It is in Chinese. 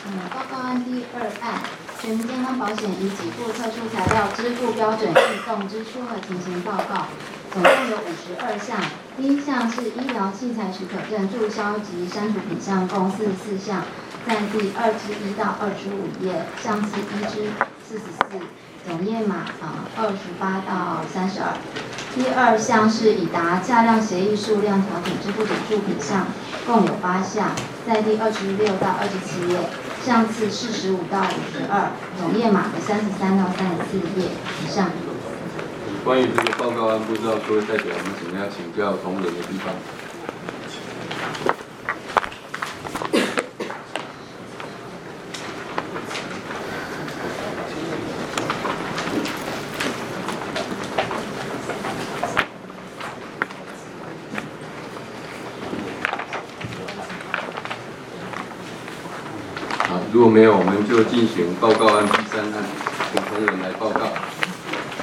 报告案第2案，全民健康保险以给付特殊材料支付标准运动支出和情形报告，总共有52项。第1项是医疗器材许可证注销及删除品项，共44项，在第2至1到25页，项次1至44。总页码28到32。第2项是已达价量协议数量调整支付点数品项，共有8项，在第26到27页，项次45到52，总页码的33到34页以上。 关于这个报告案，不知道各位代表有没有什么要请教同仁的地方？如果没有，我们就进行报告案第3案，请同仁来报告。